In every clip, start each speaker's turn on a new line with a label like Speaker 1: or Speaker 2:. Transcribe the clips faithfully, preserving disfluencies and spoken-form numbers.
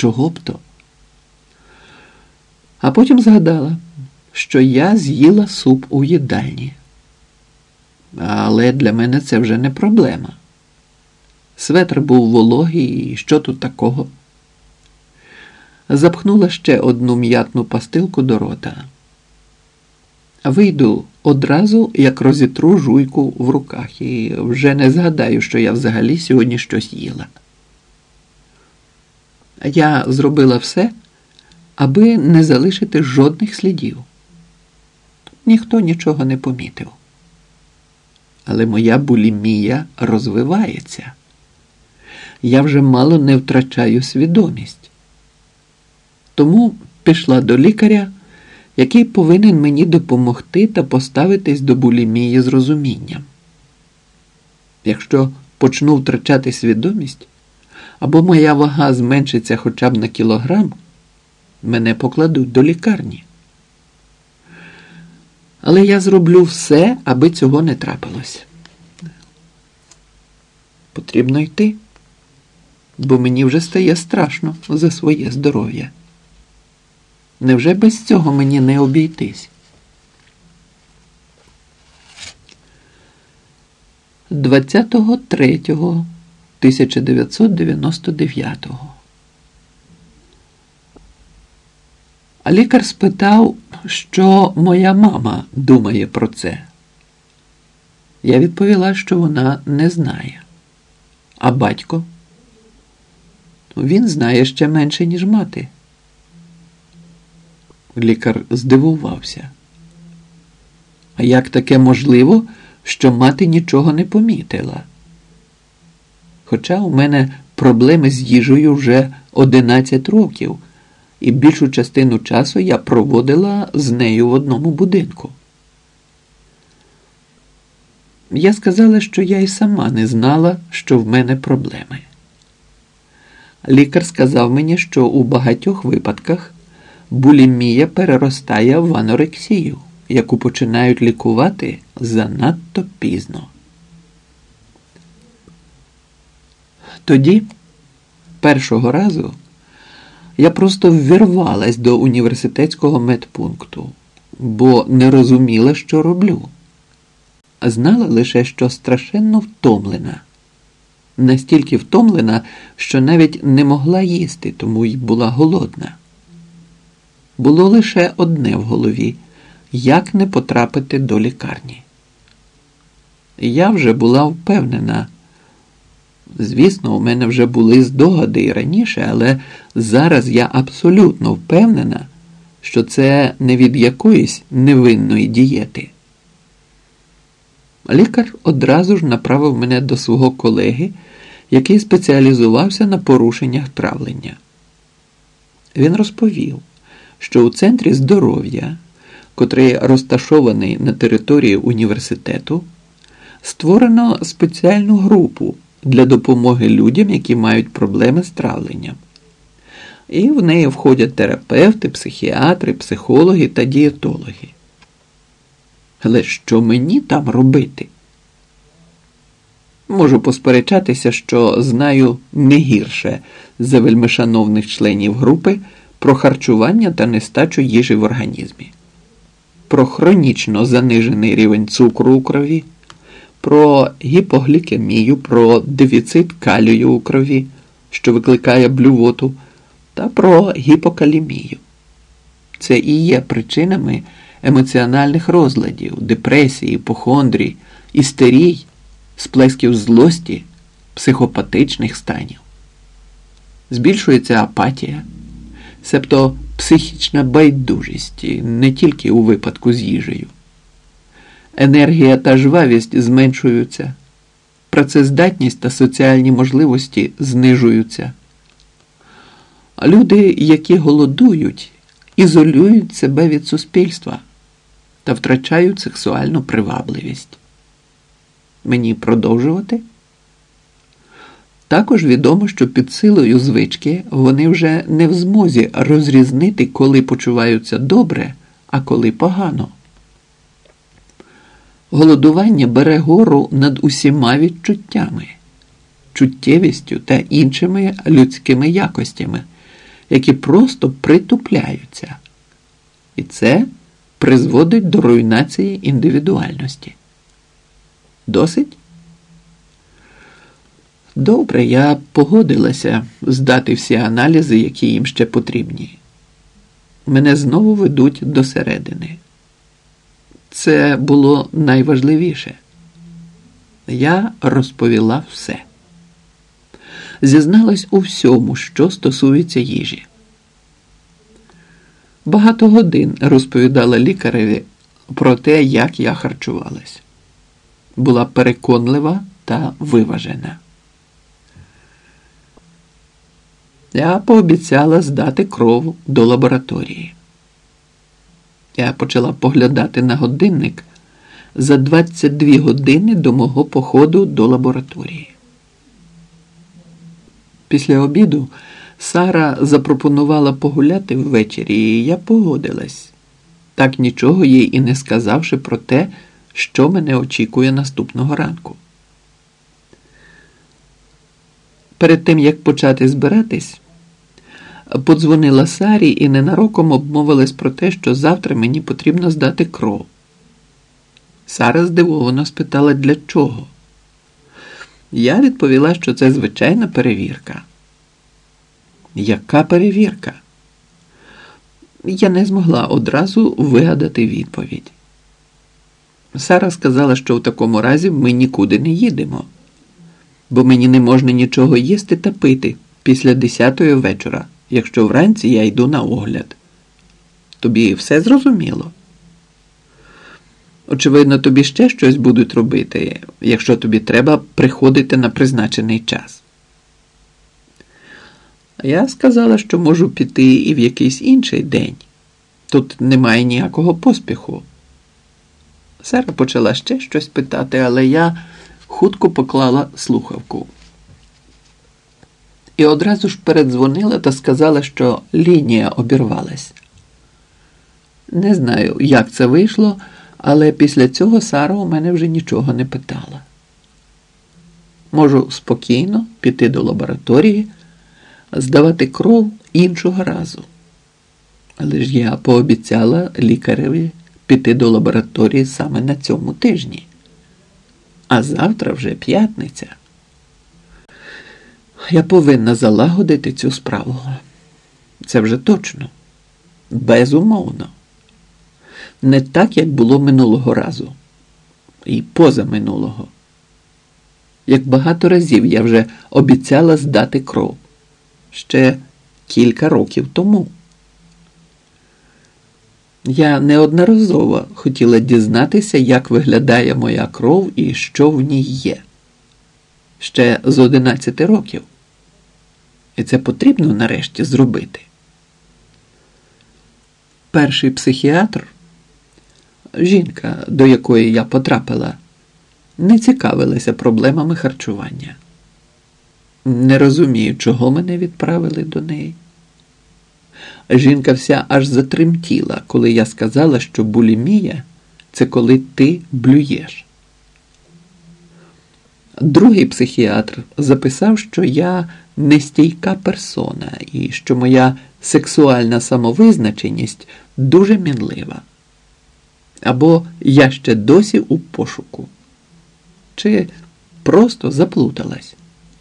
Speaker 1: чого б то? А потім згадала, що я з'їла суп у їдальні. Але для мене це вже не проблема. Светр був вологий, і що тут такого? Запхнула ще одну м'ятну пастилку до рота. Вийду одразу, як розітру жуйку в руках, і вже не згадаю, що я взагалі сьогодні щось їла. Я зробила все, аби не залишити жодних слідів. Ніхто нічого не помітив. Але моя булімія розвивається. Я вже мало не втрачаю свідомість. Тому пішла до лікаря, який повинен мені допомогти та поставитись до булімії з розумінням. Якщо почну втрачати свідомість, або моя вага зменшиться хоча б на кілограм, мене покладуть до лікарні. Але я зроблю все, аби цього не трапилось. Потрібно йти, бо мені вже стає страшно за своє здоров'я. Невже без цього мені не обійтись? двадцятого третього тисяча дев'ятсот дев'яносто дев'ятого. А лікар спитав, що моя мама думає про це. Я відповіла, що вона не знає. А батько? Він знає ще менше, ніж мати. Лікар здивувався. А як таке можливо, що мати нічого не помітила? Хоча у мене проблеми з їжею вже одинадцять років, і більшу частину часу я проводила з нею в одному будинку. Я сказала, що я й сама не знала, що в мене проблеми. Лікар сказав мені, що у багатьох випадках булімія переростає в анорексію, яку починають лікувати занадто пізно. Тоді, першого разу, я просто ввірвалась до університетського медпункту, бо не розуміла, що роблю. Знала лише, що страшенно втомлена. Настільки втомлена, що навіть не могла їсти, тому й була голодна. Було лише одне в голові – як не потрапити до лікарні. Я вже була впевнена. Звісно, у мене вже були здогади і раніше, але зараз я абсолютно впевнена, що це не від якоїсь невинної дієти. Лікар одразу ж направив мене до свого колеги, який спеціалізувався на порушеннях травлення. Він розповів, що у Центрі здоров'я, котрий розташований на території університету, створено спеціальну групу для допомоги людям, які мають проблеми з травленням. І в неї входять терапевти, психіатри, психологи та дієтологи. Але що мені там робити? Можу посперечатися, що знаю не гірше за вельмишановних членів групи про харчування та нестачу їжі в організмі, про хронічно занижений рівень цукру у крові, про гіпоглікемію, про дефіцит калію у крові, що викликає блювоту, та про гіпокалімію. Це і є причинами емоціональних розладів, депресії, іпохондрій, істерій, сплесків злості, психопатичних станів. Збільшується апатія, себто психічна байдужість, не тільки у випадку з їжею. Енергія та жвавість зменшуються, працездатність та соціальні можливості знижуються. Люди, які голодують, ізолюють себе від суспільства та втрачають сексуальну привабливість. Мені продовжувати? Також відомо, що під силою звички вони вже не в змозі розрізнити, коли почуваються добре, а коли погано. Голодування бере гору над усіма відчуттями, чуттєвістю та іншими людськими якостями, які просто притупляються. І це призводить до руйнації індивідуальності. Досить? Добре, я погодилася здати всі аналізи, які їм ще потрібні. Мене знову ведуть до середини. Це було найважливіше. Я розповіла все. Зізналась у всьому, що стосується їжі. Багато годин розповідала лікареві про те, як я харчувалась. Була переконлива та виважена. Я пообіцяла здати кров до лабораторії. Я почала поглядати на годинник за двадцять дві години до мого походу до лабораторії. Після обіду Сара запропонувала погуляти ввечері, і я погодилась, так нічого їй і не сказавши про те, що мене очікує наступного ранку. Перед тим, як почати збиратись, подзвонила Сарі і ненароком обмовилась про те, що завтра мені потрібно здати кров. Сара здивовано спитала, для чого. Я відповіла, що це звичайна перевірка. Яка перевірка? Я не змогла одразу вигадати відповідь. Сара сказала, що в такому разі ми нікуди не їдемо, бо мені не можна нічого їсти та пити після десятої вечора, якщо вранці я йду на огляд. Тобі все зрозуміло? Очевидно, тобі ще щось будуть робити, якщо тобі треба приходити на призначений час. Я сказала, що можу піти і в якийсь інший день. Тут немає ніякого поспіху. Сара почала ще щось питати, але я хутко поклала слухавку. І одразу ж передзвонила та сказала, що лінія обірвалась. Не знаю, як це вийшло, але після цього Сара у мене вже нічого не питала. Можу спокійно піти до лабораторії, здавати кров іншого разу. Але ж я пообіцяла лікареві піти до лабораторії саме на цьому тижні. А завтра вже п'ятниця. Я повинна залагодити цю справу. Це вже точно. Безумовно. Не так, як було минулого разу. І позаминулого. Як багато разів я вже обіцяла здати кров. Ще кілька років тому. Я неодноразово хотіла дізнатися, як виглядає моя кров і що в ній є. Ще з одинадцяти років. І це потрібно нарешті зробити. Перший психіатр, жінка, до якої я потрапила, не цікавилася проблемами харчування. Не розумію, чого мене відправили до неї. Жінка вся аж затремтіла, коли я сказала, що булімія – це коли ти блюєш. Другий психіатр записав, що я нестійка персона і що моя сексуальна самовизначеність дуже мінлива. Або я ще досі у пошуку. Чи просто заплуталась.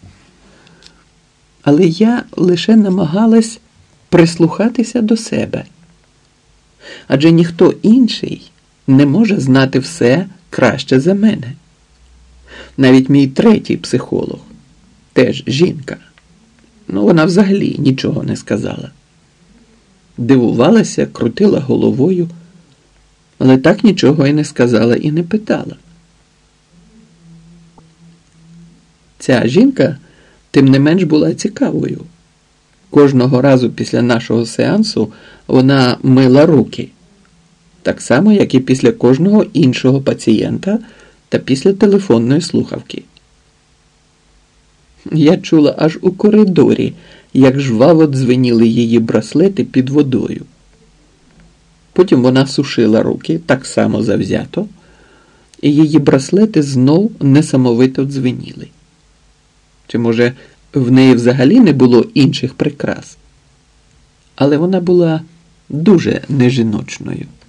Speaker 1: Але я лише намагалась прислухатися до себе. Адже ніхто інший не може знати все краще за мене. Навіть мій третій психолог, теж жінка. Ну, вона взагалі нічого не сказала. Дивувалася, крутила головою, але так нічого і не сказала і не питала. Ця жінка, тим не менш, була цікавою. Кожного разу після нашого сеансу вона мила руки. Так само, як і після кожного іншого пацієнта та після телефонної слухавки. Я чула аж у коридорі, як жваво дзвеніли її браслети під водою. Потім вона сушила руки так само завзято, і її браслети знов несамовито дзвеніли. Чи, може, в неї взагалі не було інших прикрас? але вона була дуже нежіночною.